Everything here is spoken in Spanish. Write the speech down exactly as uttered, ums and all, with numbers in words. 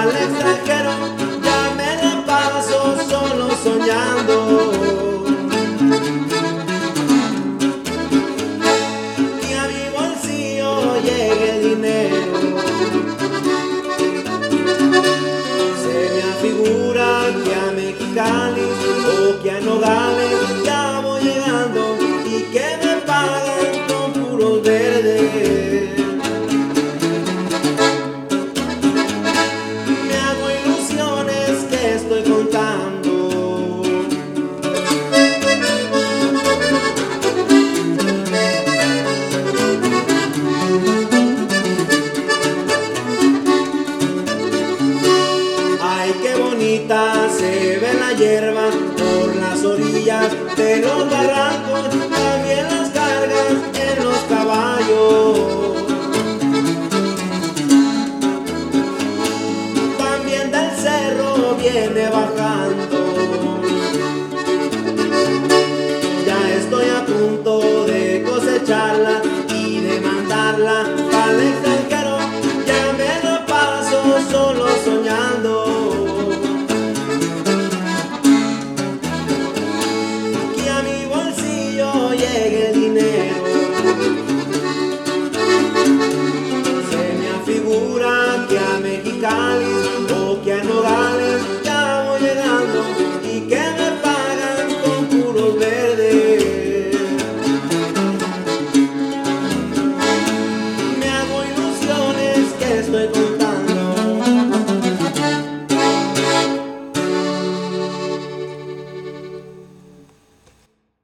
al extranjero, ya me la paso solo soñando. Y a mi bolsillo llegue el dinero. Se me afigura que a Mexicali o que a Nogales ya voy llegando y que me pagan con puros verdes. Me hago ilusiones que estoy contando. Ay, qué bonita se ve la hierba por las orillas de los barrancos, también las cargas en los caballos. También del cerro viene bajando. Ya estoy a punto de cosecharla y de mandarla al extranjero. Ya me la paso solo soñando. Que a mi bolsillo llegue el dinero.